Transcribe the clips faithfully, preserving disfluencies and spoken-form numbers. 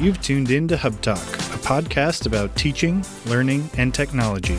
You've tuned in to Hub Talk, a podcast about teaching, learning, and technology.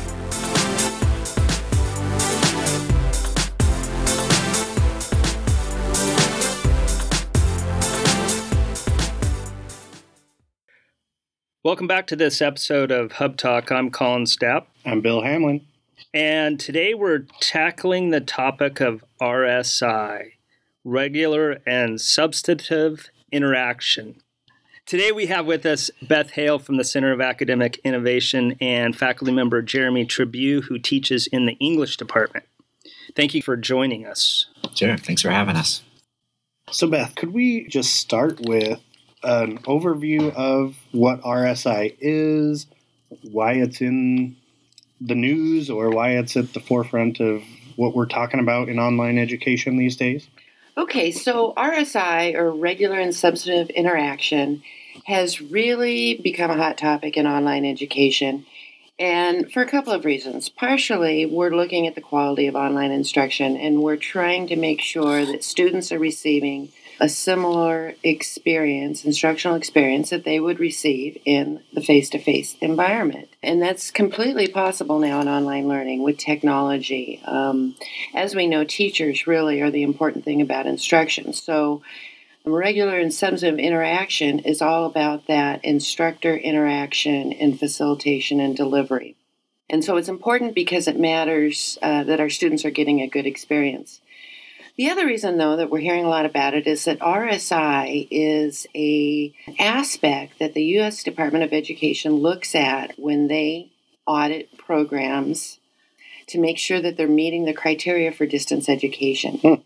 Welcome back to this episode of Hub Talk. I'm Colin Stapp. I'm Bill Hamlin. And today we're tackling the topic of R S I, regular and substantive interaction. Today we have with us Beth Hale from the Center of Academic Innovation and faculty member Jeremy Tribue, who teaches in the English department. Thank you for joining us. Sure. Thanks for having us. So, Beth, could we just start with an overview of what R S I is, why it's in the news, or why it's at the forefront of what we're talking about in online education these days? Okay, so R S I, or regular and substantive interaction, has really become a hot topic in online education, and for a couple of reasons. Partially, we're looking at the quality of online instruction, and we're trying to make sure that students are receiving a similar experience, instructional experience, that they would receive in the face-to-face environment. And that's completely possible now in online learning with technology. Um, as we know, teachers really are the important thing about instruction. So regular and substantive interaction is all about that instructor interaction and facilitation and delivery. And so it's important because it matters uh, that our students are getting a good experience. The other reason, though, that we're hearing a lot about it is that R S I is an aspect that the U S Department of Education looks at when they audit programs to make sure that they're meeting the criteria for distance education. Hmm.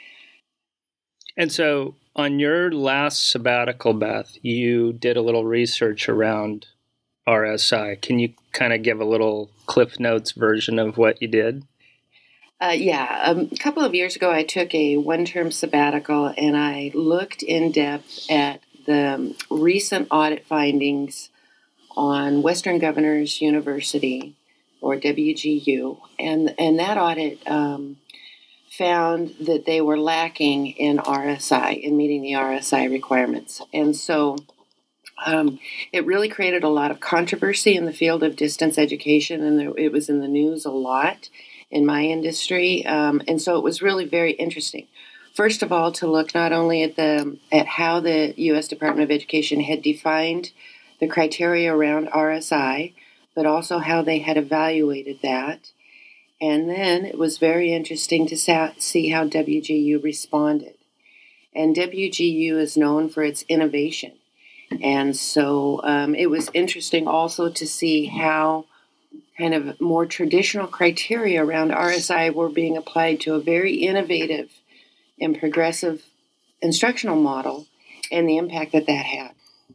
And so on your last sabbatical, Beth, you did a little research around R S I. Can you kind of give a little Cliff Notes version of what you did? Uh, yeah, um, a couple of years ago, I took a one-term sabbatical, and I looked in depth at the recent audit findings on Western Governors University, or W G U, and and that audit um, found that they were lacking in R S I, in meeting the R S I requirements, and so um, it really created a lot of controversy in the field of distance education, and there, it was in the news a lot in my industry, um, and so it was really very interesting. First of all, to look not only at the at how the U S Department of Education had defined the criteria around R S I, but also how they had evaluated that. And then it was very interesting to sa- see how W G U responded. And W G U is known for its innovation, and so um, it was interesting also to see how kind of more traditional criteria around R S I were being applied to a very innovative and progressive instructional model, and the impact that that had.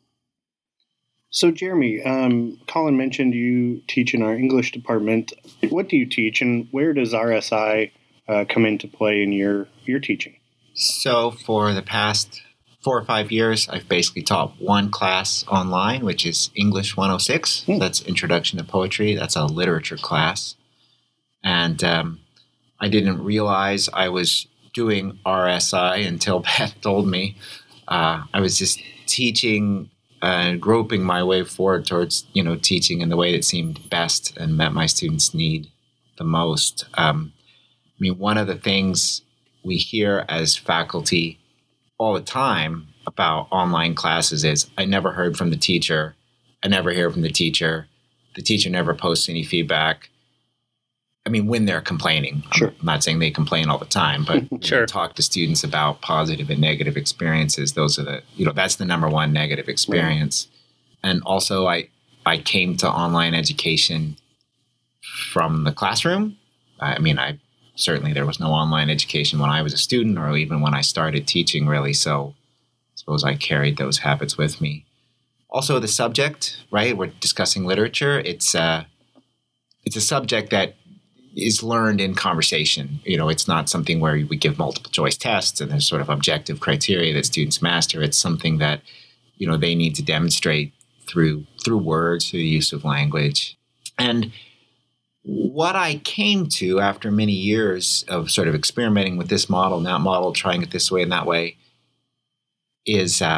So, Jeremy, um, Colin mentioned you teach in our English department. What do you teach, and where does R S I uh, come into play in your, your teaching? So for the past four or five years, I've basically taught one class online, which is English one oh six. Hmm. That's Introduction to Poetry. That's a literature class. And um, I didn't realize I was doing R S I until Beth told me. Uh, I was just teaching and groping my way forward towards, you know, teaching in the way that seemed best and met my students' need the most. Um, I mean, one of the things we hear as faculty all the time about online classes is, I never heard from the teacher. I never hear from the teacher. The teacher never posts any feedback. I mean, when they're complaining. Sure. I'm not saying they complain all the time, but Sure. when you talk to students about positive and negative experiences, those are the, you know, that's the number one negative experience. Right. And also I, I came to online education from the classroom. I mean, I certainly there was no online education when I was a student, or even when I started teaching, really. So I suppose I carried those habits with me. Also, the subject, right? We're discussing literature. It's uh, it's a subject that is learned in conversation. You know, it's not something where we give multiple choice tests and there's sort of objective criteria that students master. It's something that, you know, they need to demonstrate through through words, through the use of language. And what I came to after many years of sort of experimenting with this model and that model, trying it this way and that way, is uh,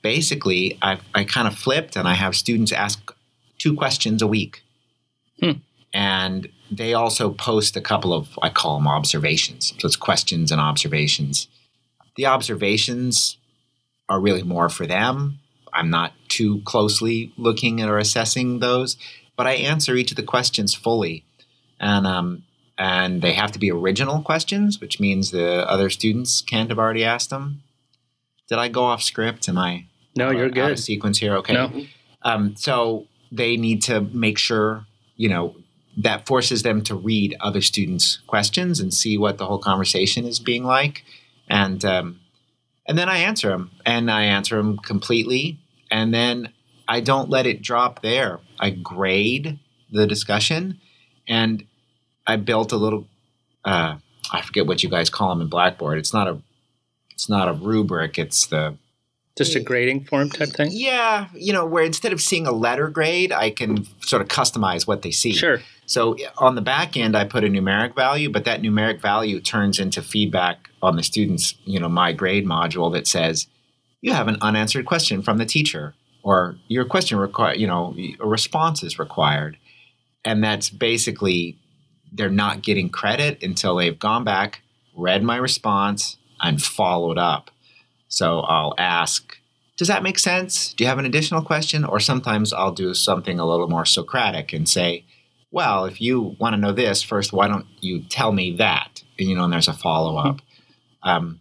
basically I I kind of flipped, and I have students ask two questions a week. Hmm. And they also post a couple of, I call them observations. So it's questions and observations. The observations are really more for them. I'm not too closely looking at or assessing those, but I answer each of the questions fully. And um, and they have to be original questions, which means the other students can't have already asked them. Did I go off script? Am I No, you're out good. of sequence here? Okay. No. Um, so they need to make sure, you know, that forces them to read other students' questions and see what the whole conversation is being like. And um, and then I answer them, and I answer them completely. And then I don't let it drop there. I grade the discussion, and I built a little, uh, I forget what you guys call them in Blackboard. It's not a, it's not a rubric. It's the, Just a grading form type thing? yeah, you know, where instead of seeing a letter grade, I can sort of customize what they see. Sure. So on the back end, I put a numeric value, but that numeric value turns into feedback on the student's, you know, my grade module that says, you have an unanswered question from the teacher, or your question require, you know, a response is required. And that's basically, they're not getting credit until they've gone back, read my response, and followed up. So I'll ask, does that make sense? Do you have an additional question? Or sometimes I'll do something a little more Socratic and say, well, if you want to know this, first, why don't you tell me that? And, you know, and there's a follow-up. Mm-hmm. Um,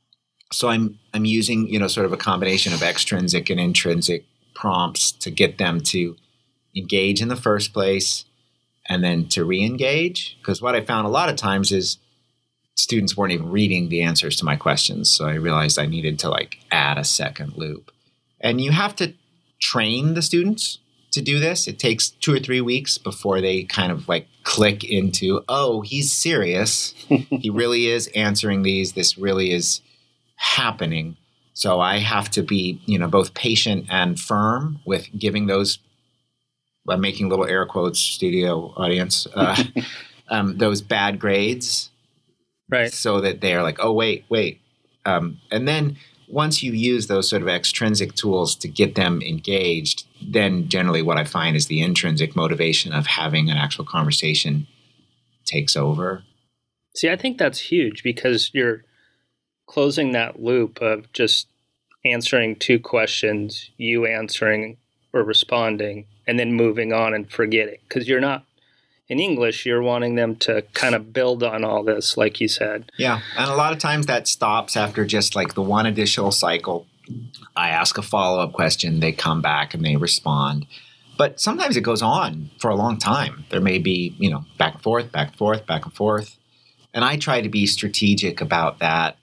so I'm I'm using, you know, sort of a combination of extrinsic and intrinsic prompts to get them to engage in the first place and then to re-engage. Because what I found a lot of times is students weren't even reading the answers to my questions. So I realized I needed to like add a second loop. And you have to train the students to do this. It takes two or three weeks before they kind of like click into, oh, he's serious. He really is answering these. This really is happening. So I have to be, you know, both patient and firm with giving those, I'm making little air quotes, studio audience, uh, um, those bad grades. Right. So that they're like, oh, wait, wait. Um, and then once you use those sort of extrinsic tools to get them engaged, then generally what I find is the intrinsic motivation of having an actual conversation takes over. See, I think that's huge because you're closing that loop of just answering two questions, you answering or responding, and then moving on and forgetting. Because you're not, in English, you're wanting them to kind of build on all this, like you said. Yeah. And a lot of times that stops after just like the one additional cycle. I ask a follow-up question, they come back and they respond. But sometimes it goes on for a long time. There may be, you know, back and forth, back and forth, back and forth. And I try to be strategic about that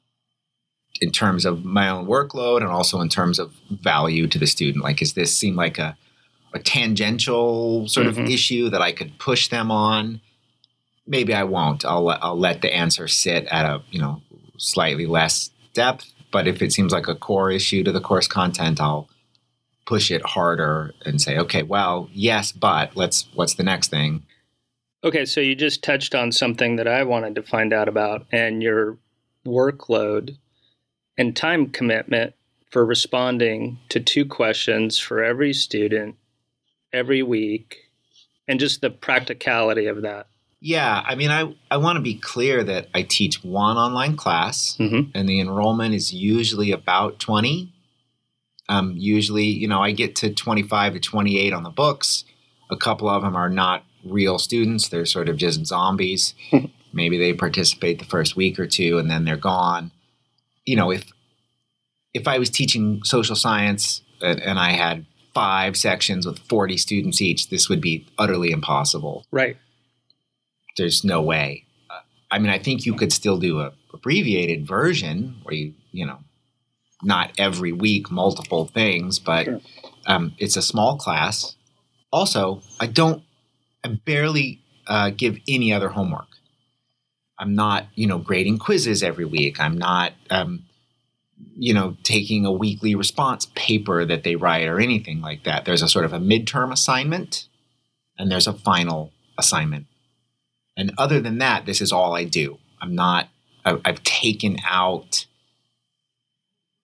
in terms of my own workload and also in terms of value to the student. Like, does this seem like a a tangential sort mm-hmm. of issue that I could push them on? Maybe I won't. I'll let, I'll let the answer sit at a, you know, slightly less depth. But if it seems like a core issue to the course content, I'll push it harder and say, okay, well, yes, but let's, what's the next thing? Okay, so you just touched on something that I wanted to find out about, and your workload and time commitment for responding to two questions for every student every week, and just the practicality of that. Yeah, I mean, I, I want to be clear that I teach one online class, mm-hmm. and the enrollment is usually about twenty. Um, usually, you know, I get to twenty-five to twenty-eight on the books. A couple of them are not real students. They're sort of just zombies. Maybe they participate the first week or two, and then they're gone. You know, if if I was teaching social science and, and I had five sections with forty students each, this would be utterly impossible. Right. There's no way. Uh, I mean, I think you could still do a abbreviated version where you, you know, not every week, multiple things, but sure. um, it's a small class. Also, I don't, I barely uh, give any other homework. I'm not, you know, grading quizzes every week. I'm not, um, you know, taking a weekly response paper that they write or anything like that. There's a sort of a midterm assignment and there's a final assignment. And other than that, this is all I do. I'm not, I've, I've taken out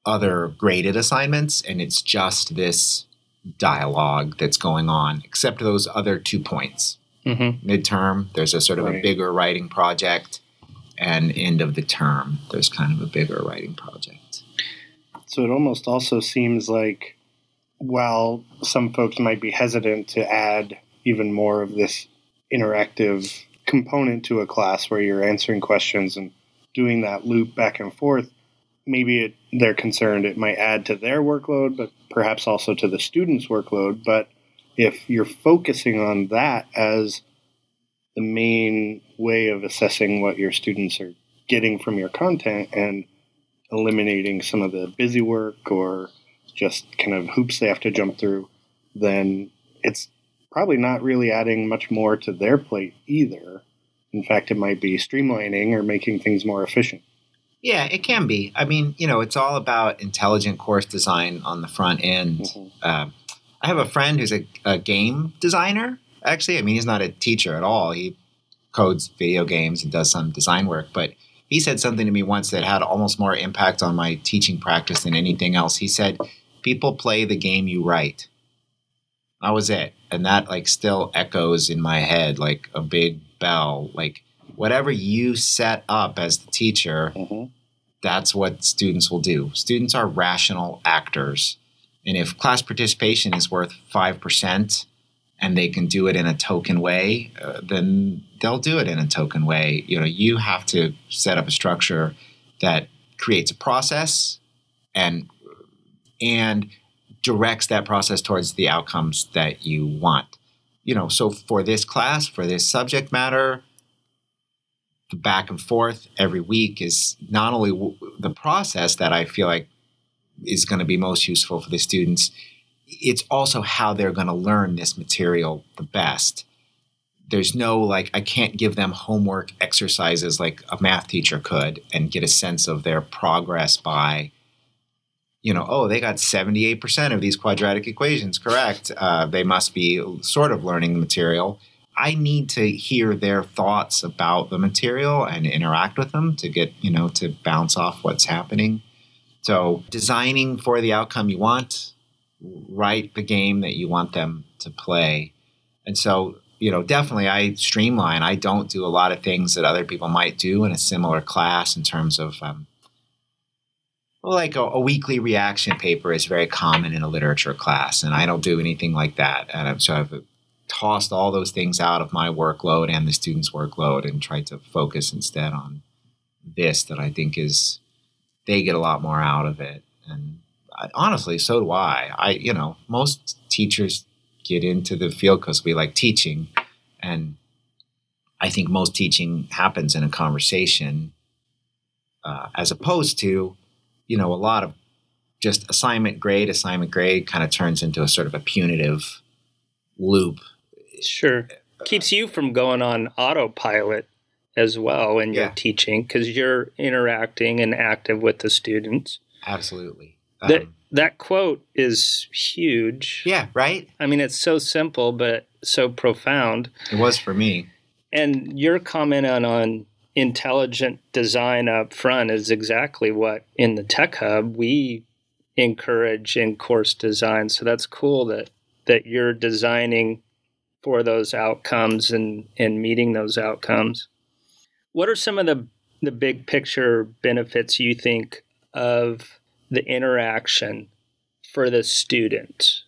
other graded assignments, and it's just this dialogue that's going on, except those other two points. Mm-hmm. Midterm, there's a sort of Right. a bigger writing project, and end of the term, there's kind of a bigger writing project. So it almost also seems like while some folks might be hesitant to add even more of this interactive component to a class where you're answering questions and doing that loop back and forth, maybe it, they're concerned it might add to their workload, but perhaps also to the student's workload. But if you're focusing on that as the main way of assessing what your students are getting from your content and eliminating some of the busy work or just kind of hoops they have to jump through, then it's probably not really adding much more to their plate either. In fact, it might be streamlining or making things more efficient. Yeah, it can be. I mean, you know, it's all about intelligent course design on the front end. Mhm. Uh, I have a friend who's a, a game designer, actually. I mean, he's not a teacher at all. He codes video games and does some design work, but he said something to me once that had almost more impact on my teaching practice than anything else. He said, people play the game you write. That was it. And that like still echoes in my head like a big bell. Like whatever you set up as the teacher, Mhm. that's what students will do. Students are rational actors. And if class participation is worth five percent and they can do it in a token way, uh, then they'll do it in a token way. You know, you have to set up a structure that creates a process and and directs that process towards the outcomes that you want. You know, so for this class, for this subject matter, the back and forth every week is not only w- the process that I feel like is going to be most useful for the students, it's also how they're going to learn this material the best. There's no, like, I can't give them homework exercises like a math teacher could and get a sense of their progress by, you know, oh, they got seventy-eight percent of these quadratic equations correct. Uh, they must be sort of learning the material. I need to hear their thoughts about the material and interact with them to get, you know, to bounce off what's happening. So designing for the outcome you want, write the game that you want them to play. And so, you know, definitely I streamline. I don't do a lot of things that other people might do in a similar class in terms of, um, well, like a, a weekly reaction paper is very common in a literature class, and I don't do anything like that. And so I've tossed all those things out of my workload and the students' workload and tried to focus instead on this that I think is, they get a lot more out of it. And I, honestly, so do I. I, you know, most teachers get into the field because we like teaching. And I think most teaching happens in a conversation uh, as opposed to, you know, a lot of just assignment grade, assignment grade kind of turns into a sort of a punitive loop. Sure. Keeps you from going on autopilot as well when you're Yeah. teaching because you're interacting and active with the students. Absolutely. That Um, that quote is huge. yeah, right? I mean, it's so simple but so profound. It was for me. And your comment on, on intelligent design up front is exactly what in the Tech Hub we encourage in course design. So that's cool that that you're designing for those outcomes and, and meeting those outcomes. What are some of the, the big picture benefits you think of the interaction for the student?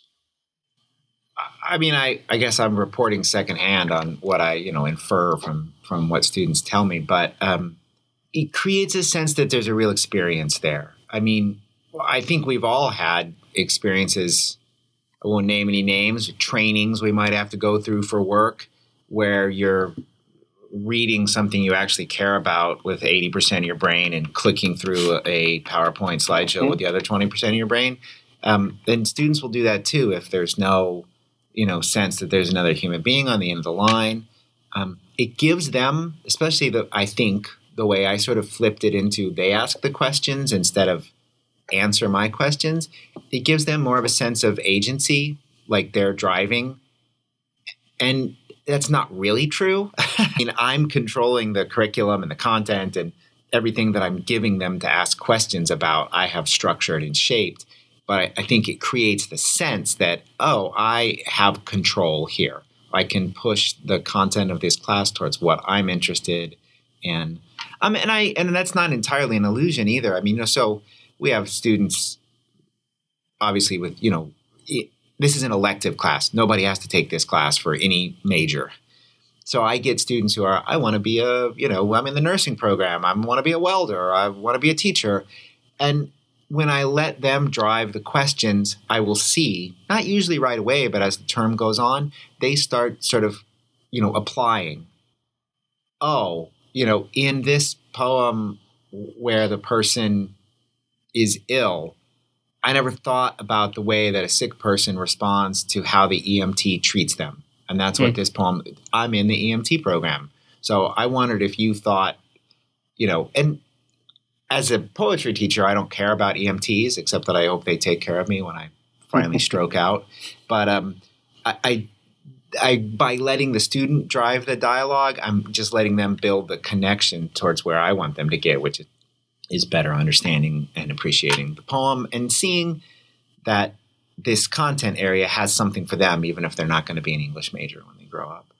I mean, I, I guess I'm reporting secondhand on what I, you know, infer from, from what students tell me, but um, it creates a sense that there's a real experience there. I mean, I think we've all had experiences, I won't name any names, trainings we might have to go through for work where you're reading something you actually care about with eighty percent of your brain and clicking through a PowerPoint slideshow mm-hmm. with the other twenty percent of your brain. Um, then students will do that too if there's no, you know, sense that there's another human being on the end of the line. Um, it gives them, especially the, I think, the way I sort of flipped it into they ask the questions instead of answer my questions, it gives them more of a sense of agency, like they're driving. And that's not really true. I mean, I'm controlling the curriculum and the content and everything that I'm giving them to ask questions about, I have structured and shaped. But I, I think it creates the sense that, oh, I have control here. I can push the content of this class towards what I'm interested in. Um, and I and that's not entirely an illusion either. I mean, you know, so we have students, obviously, with, you know, it, this is an elective class. Nobody has to take this class for any major. So I get students who are, I want to be a, you know, I'm in the nursing program. I want to be a welder. I want to be a teacher. And when I let them drive the questions, I will see, not usually right away, but as the term goes on, they start sort of, you know, applying. Oh, you know, in this poem where the person is ill, I never thought about the way that a sick person responds to how the E M T treats them. And that's what mm. this poem, I'm in the E M T program. So I wondered if you thought, you know, and as a poetry teacher, I don't care about E M Ts, except that I hope they take care of me when I finally stroke out. But um, I, I, I, by letting the student drive the dialogue, I'm just letting them build the connection towards where I want them to get, which is better understanding and appreciating the poem and seeing that this content area has something for them, even if they're not going to be an English major when they grow up.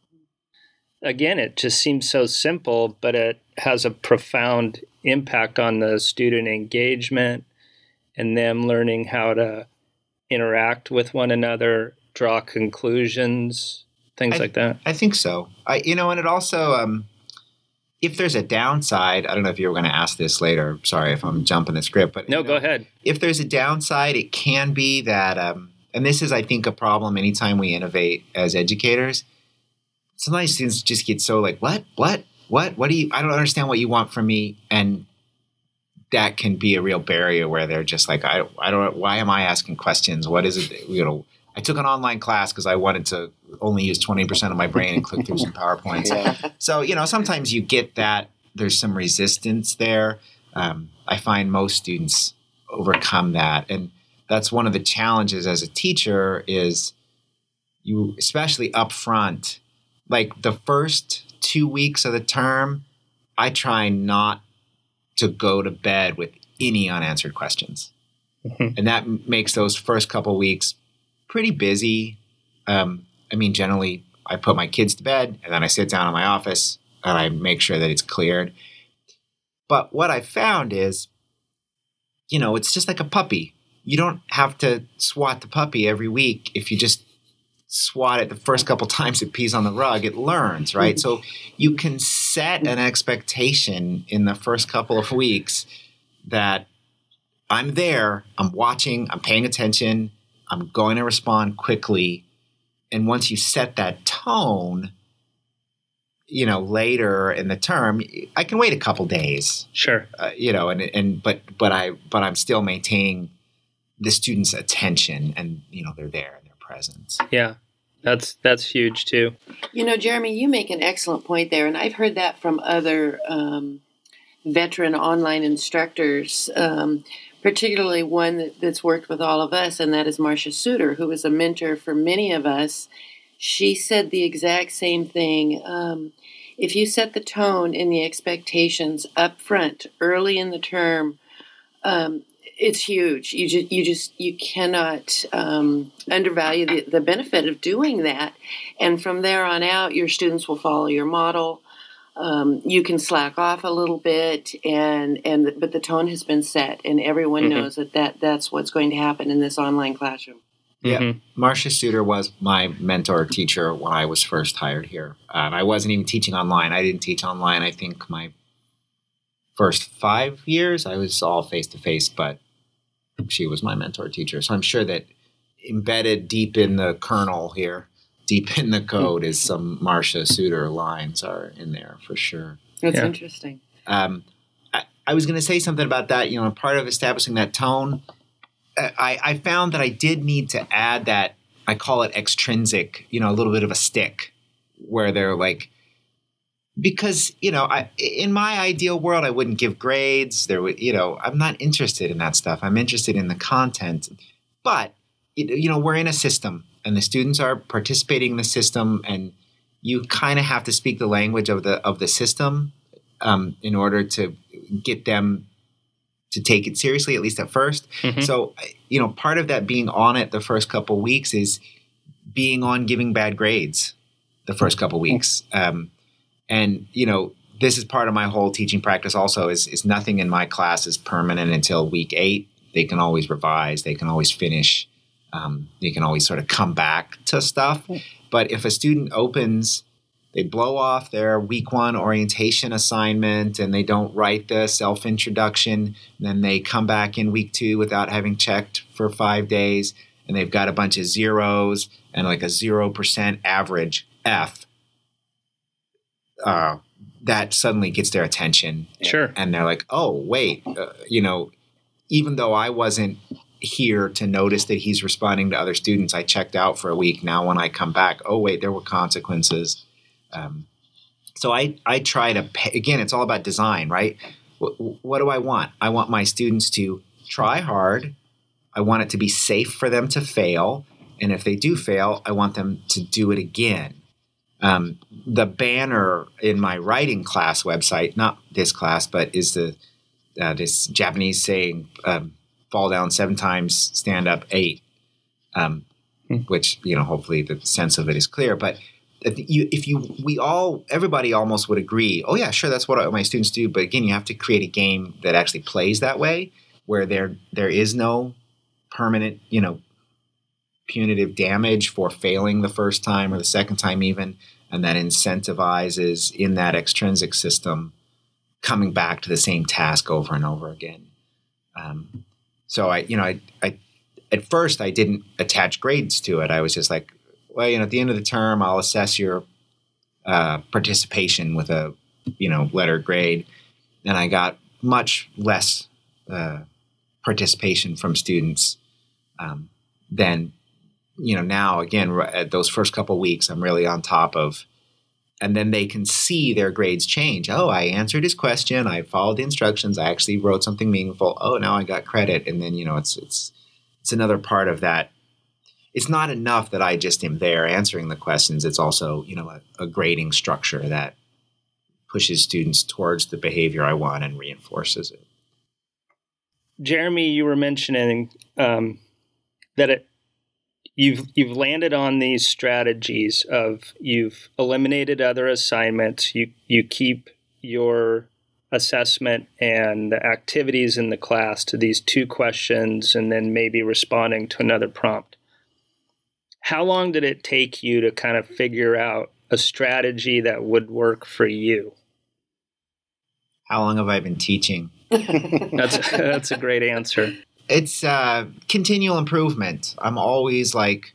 Again, it just seems so simple, but it has a profound impact on the student engagement and them learning how to interact with one another, draw conclusions, things I, like that. I think so. I, you know, and it also, um, if there's a downside, I don't know if you were going to ask this later. Sorry if I'm jumping the script, but no, you know, go ahead. If there's a downside, it can be that, um, and this is, I think, a problem anytime we innovate as educators. Sometimes students just get so like, what, what, what, what do you, I don't understand what you want from me. And that can be a real barrier where they're just like, I, I don't, why am I asking questions? What is it? You know, I took an online class because I wanted to only use twenty percent of my brain and click through some PowerPoints. Yeah. So, you know, sometimes you get that there's some resistance there. Um, I find most students overcome that. And that's one of the challenges as a teacher is you, especially up front, like the first two weeks of the term, I try not to go to bed with any unanswered questions. Mm-hmm. And that makes those first couple weeks pretty busy. Um, I mean, generally, I put my kids to bed and then I sit down in my office and I make sure that it's cleared. But what I found is, you know, it's just like a puppy. You don't have to swat the puppy every week. If you just swat it the first couple times it pees on the rug, it learns, right? So you can set an expectation in the first couple of weeks that I'm there, I'm watching, I'm paying attention, I'm going to respond quickly. And once you set that tone, you know, later in the term, I can wait a couple days. Sure. Uh, you know, and and but but I but I'm still maintaining the student's attention, and you know, they're there and their presence. Yeah. That's that's huge too. You know, Jeremy, you make an excellent point there, and I've heard that from other um, veteran online instructors, um, particularly one that, that's worked with all of us, and that is Marcia Suter, who is a mentor for many of us. She said the exact same thing. Um, if you set the tone and the expectations up front, early in the term, um, it's huge. You just, you just, you cannot um, undervalue the, the benefit of doing that. And from there on out, your students will follow your model. Um, you can slack off a little bit, and and but the tone has been set, and everyone mm-hmm. knows that, that that's what's going to happen in this online classroom. Yeah, mm-hmm. Marcia Suter was my mentor teacher when I was first hired here. Um, I wasn't even teaching online. I didn't teach online. I think my first five years I was all face to face, but she was my mentor teacher. So I'm sure that embedded deep in the kernel here, deep in the code, is some Marcia Suter lines are in there for sure. That's yeah. interesting. Um, I, I was going to say something about that. You know, part of establishing that tone, I, I found that I did need to add that, I call it extrinsic, you know, a little bit of a stick where they're like, because, you know, I, in my ideal world, I wouldn't give grades. There would, you know, I'm not interested in that stuff. I'm interested in the content. But, you know, we're in a system and the students are participating in the system, and you kind of have to speak the language of the of the system um, in order to get them to take it seriously, at least at first. Mm-hmm. So, you know, part of that being on it the first couple weeks is being on giving bad grades the first couple weeks. Um, and, you know, this is part of my whole teaching practice also is, is nothing in my class is permanent until week eight. They can always revise. They can always finish. Um, they can always sort of come back to stuff. But if a student opens, they blow off their week one orientation assignment and they don't write the self-introduction, then they come back in week two without having checked for five days, and they've got a bunch of zeros and like a zero percent average F, uh, that suddenly gets their attention. Sure. And they're like, oh, wait, uh, you know, even though I wasn't here to notice that he's responding to other students, I checked out for a week. Now when I come back, oh, wait, there were consequences. Um, so I, I try to pay, again, it's all about design, right? What, what do I want? I want my students to try hard. I want it to be safe for them to fail. And if they do fail, I want them to do it again. Um, the banner in my writing class website, not this class, but is the uh, this Japanese saying, um, fall down seven times, stand up eight, um, hmm. which, you know, hopefully the sense of it is clear. But if you, if you, we all, everybody almost would agree, oh yeah, sure, that's what my students do. But again, you have to create a game that actually plays that way, where there there is no permanent, you know, punitive damage for failing the first time or the second time even, and that incentivizes in that extrinsic system coming back to the same task over and over again. Um, so I, you know, I, I, at first I didn't attach grades to it. I was just like, well, you know, at the end of the term, I'll assess your uh, participation with a, you know, letter grade. And I got much less uh, participation from students um, than, you know, now, again, at those first couple of weeks, I'm really on top of, and then they can see their grades change. Oh, I answered his question. I followed the instructions. I actually wrote something meaningful. Oh, now I got credit. And then, you know, it's, it's, it's another part of that. It's not enough that I just am there answering the questions. It's also, you know, a, a grading structure that pushes students towards the behavior I want and reinforces it. Jeremy, you were mentioning um, that it, You've you've landed on these strategies of you've eliminated other assignments. You you keep your assessment and the activities in the class to these two questions, and then maybe responding to another prompt. How long did it take you to kind of figure out a strategy that would work for you? How long have I been teaching? That's that's a great answer. It's uh, continual improvement. I'm always like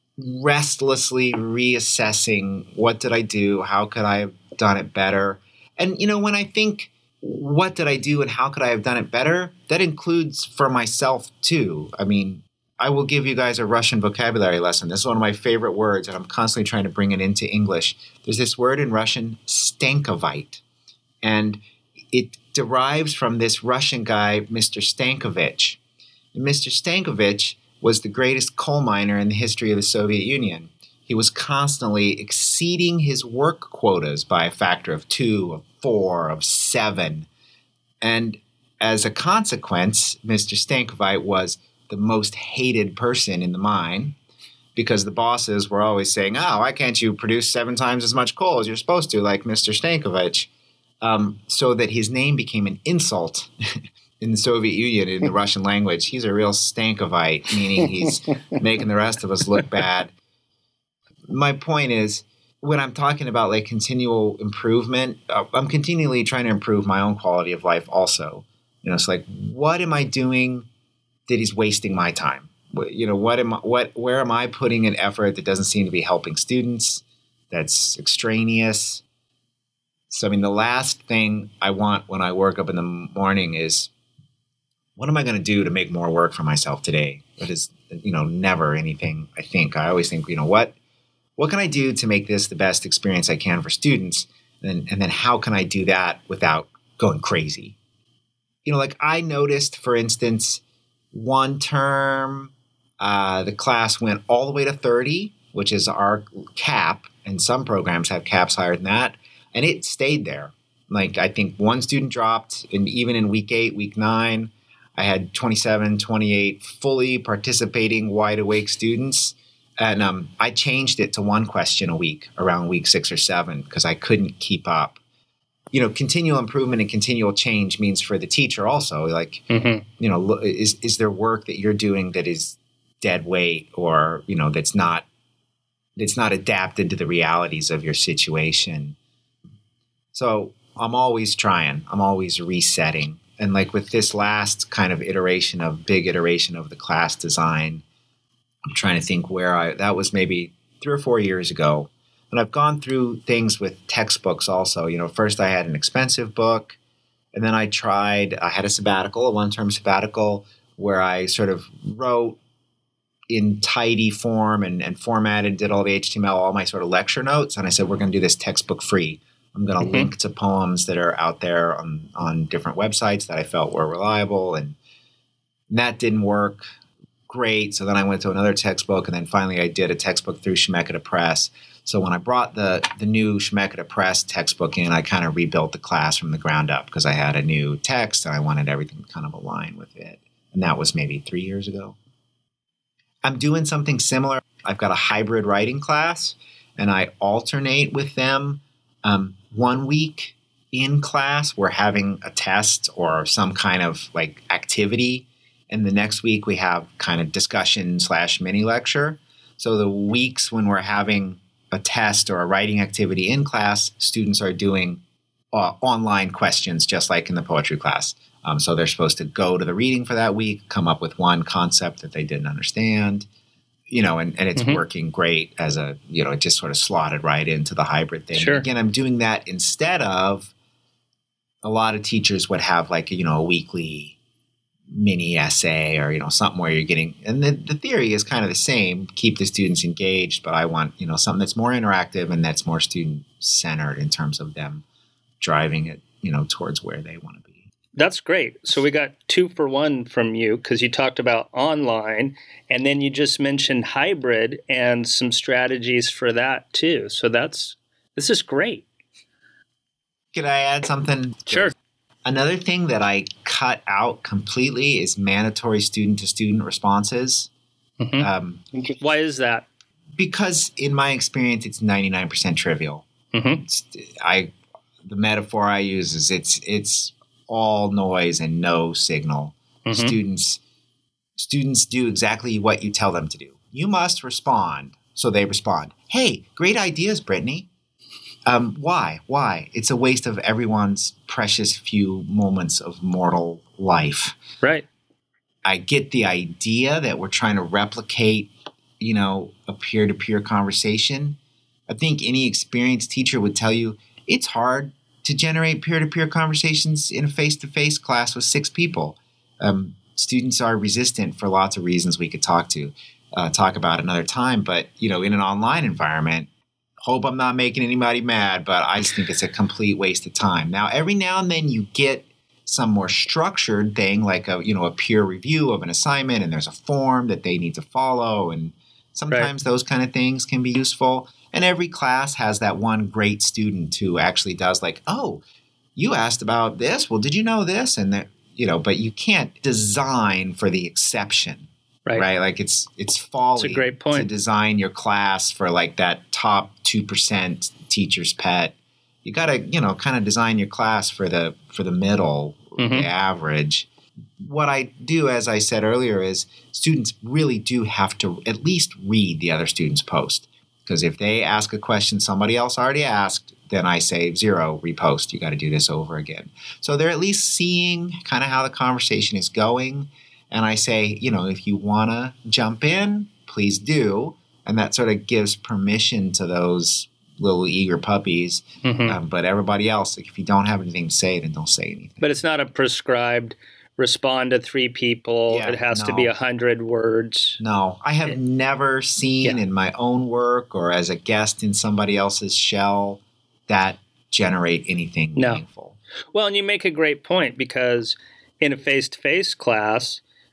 restlessly reassessing what did I do? How could I have done it better? And, you know, when I think what did I do and how could I have done it better, that includes for myself too. I mean, I will give you guys a Russian vocabulary lesson. This is one of my favorite words, and I'm constantly trying to bring it into English. There's this word in Russian, stankovite, and it derives from this Russian guy, Mister Stankovich. Mister Stankovich was the greatest coal miner in the history of the Soviet Union. He was constantly exceeding his work quotas by a factor of two, of four, of seven. And as a consequence, Mister Stankovich was the most hated person in the mine because the bosses were always saying, oh, why can't you produce seven times as much coal as you're supposed to, like Mister Stankovich? Um, so that his name became an insult in the Soviet Union, in the Russian language. He's a real Stankovite, meaning he's making the rest of us look bad. My point is, when I'm talking about like continual improvement, uh, I'm continually trying to improve my own quality of life also. You know, it's like, what am I doing that is wasting my time? What, you know, what am I, what, where am I putting an effort that doesn't seem to be helping students, that's extraneous? So, I mean, the last thing I want when I work up in the morning is, what am I going to do to make more work for myself today? That is, you know, never anything I think. I always think, you know, what what can I do to make this the best experience I can for students? And, and then how can I do that without going crazy? You know, like I noticed, for instance, one term, uh, the class went all the way to thirty, which is our cap. And some programs have caps higher than that. And it stayed there. Like, I think one student dropped, and even in week eight, week nine, I had twenty-seven, twenty-eight fully participating, wide awake students. And um, I changed it to one question a week around week six or seven because I couldn't keep up. You know, continual improvement and continual change means for the teacher also, like, mm-hmm. you know, is is there work that you're doing that is dead weight, or, you know, that's not that's not adapted to the realities of your situation. So I'm always trying. I'm always resetting. And like with this last kind of iteration of big iteration of the class design, I'm trying to think where I, that was maybe three or four years ago. And I've gone through things with textbooks also. You know, first I had an expensive book, and then I tried, I had a sabbatical, a one-term sabbatical, where I sort of wrote in tidy form and, and formatted, did all the H T M L, all my sort of lecture notes. And I said, we're going to do this textbook free. I'm going to mm-hmm. link to poems that are out there on, on different websites that I felt were reliable. And that didn't work great. So then I went to another textbook, and then finally I did a textbook through Schmeketa Press. So when I brought the, the new Schmeketa Press textbook in, I kind of rebuilt the class from the ground up because I had a new text and I wanted everything to kind of align with it. And that was maybe three years ago. I'm doing something similar. I've got a hybrid writing class, and I alternate with them. Um, one week in class, we're having a test or some kind of like activity. And the next week we have kind of discussion slash mini lecture. So the weeks when we're having a test or a writing activity in class, students are doing uh, online questions, just like in the poetry class. Um, so they're supposed to go to the reading for that week, come up with one concept that they didn't understand, you know, and, and it's mm-hmm. working great as a, you know, it just sort of slotted right into the hybrid thing. Sure. Again, I'm doing that instead of a lot of teachers would have like, you know, a weekly mini essay or, you know, something where you're getting, and the, the theory is kind of the same, keep the students engaged, but I want, you know, something that's more interactive and that's more student centered in terms of them driving it, you know, towards where they want to be. That's great. So we got two for one from you because you talked about online, and then you just mentioned hybrid and some strategies for that too. So that's, this is great. Could I add something? Sure. Another thing that I cut out completely is mandatory student-to-student responses. Mm-hmm. Um, Why is that? Because in my experience, it's ninety-nine percent trivial. Mm-hmm. It's, I, the metaphor I use is it's it's all noise and no signal. Mm-hmm. Students students do exactly what you tell them to do. You must respond, so they respond. Hey, great ideas, Brittany. Um, why? Why? It's a waste of everyone's precious few moments of mortal life. Right. I get the idea that we're trying to replicate, you know, a peer-to-peer conversation. I think any experienced teacher would tell you it's hard to generate peer-to-peer conversations in a face-to-face class with six people. Um, students are resistant for lots of reasons we could talk to, uh, talk about another time. But, you know, in an online environment, hope I'm not making anybody mad, but I just think it's a complete waste of time. Now, every now and then you get some more structured thing like a, you know, a peer review of an assignment, and there's a form that they need to follow. And sometimes right. those kind of things can be useful. And every class has that one great student who actually does like, oh, you asked about this. Well, did you know this? And that, you know, but you can't design for the exception. Right. right. Like it's it's folly That's a great point. to design your class for like that top two percent teacher's pet. You got to, you know, kind of design your class for the for the middle, mm-hmm. the average. What I do, as I said earlier, is students really do have to at least read the other student's post. Because if they ask a question somebody else already asked, then I say zero, repost. You got to do this over again. So they're at least seeing kind of how the conversation is going. And I say, you know, if you want to jump in, please do. And that sort of gives permission to those little eager puppies. Mm-hmm. Um, but everybody else, like, if you don't have anything to say, then don't say anything. But it's not a prescribed respond to three people. Yeah, it has no. to be a hundred words. No, I have it, never seen yeah. in my own work or as a guest in somebody else's shell that generate anything no. meaningful. Well, and you make a great point, because in a face-to-face class,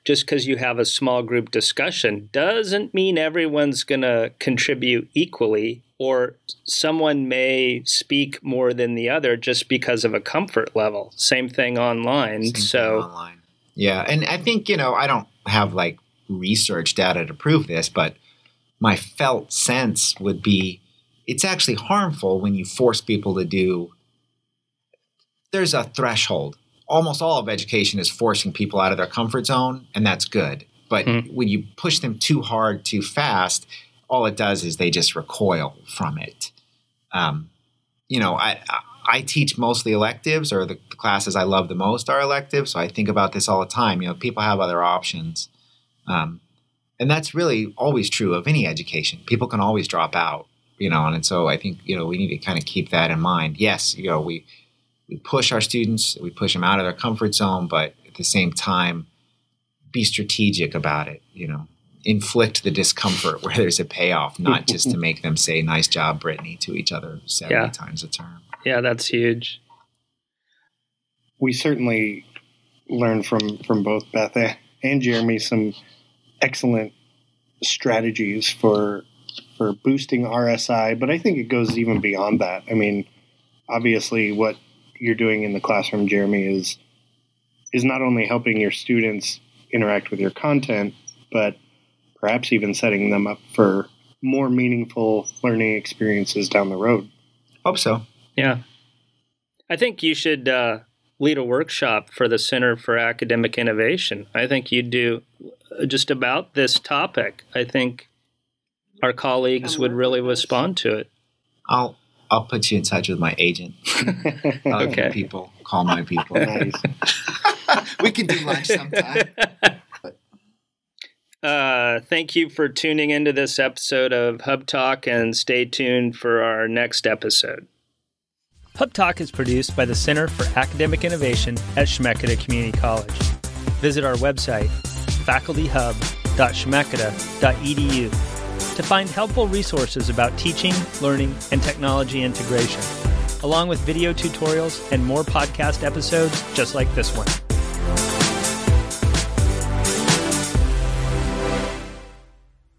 just because you have a small group discussion doesn't mean everyone's going to contribute equally, or someone may speak more than the other just because of a comfort level. Same thing online. Same so thing online. Yeah, and I think, you know, I don't have like research data to prove this, but my felt sense would be it's actually harmful when you force people to do, there's a threshold. Almost all of education is forcing people out of their comfort zone, and that's good. But mm. when you push them too hard, too fast, all it does is they just recoil from it. Um, you know, I, I teach mostly electives, or the classes I love the most are electives. So I think about this all the time. You know, people have other options. Um, and that's really always true of any education. People can always drop out, you know, and, and so I think, you know, we need to kind of keep that in mind. Yes, you know, we, we push our students, we push them out of their comfort zone, but at the same time, be strategic about it, you know. Inflict the discomfort where there's a payoff, not just to make them say, nice job, Brittany, to each other seventy yeah. times a term. Yeah, that's huge. We certainly learned from, from both Beth and Jeremy some excellent strategies for for boosting R S I, but I think it goes even beyond that. I mean, obviously what you're doing in the classroom, Jeremy, is is not only helping your students interact with your content, but perhaps even setting them up for more meaningful learning experiences down the road. Hope so. Yeah. I think you should uh, lead a workshop for the Center for Academic Innovation. I think you'd do just about this topic. I think our colleagues would really respond to it. I'll I'll put you in touch with my agent. Okay. People, call my people. Nice. We can do lunch sometime. Uh, thank you for tuning into this episode of Hub Talk, and stay tuned for our next episode. Hub Talk is produced by the Center for Academic Innovation at Chemeketa Community College. Visit our website, faculty hub dot chemeketa dot e d u, to find helpful resources about teaching, learning, and technology integration, along with video tutorials and more podcast episodes just like this one.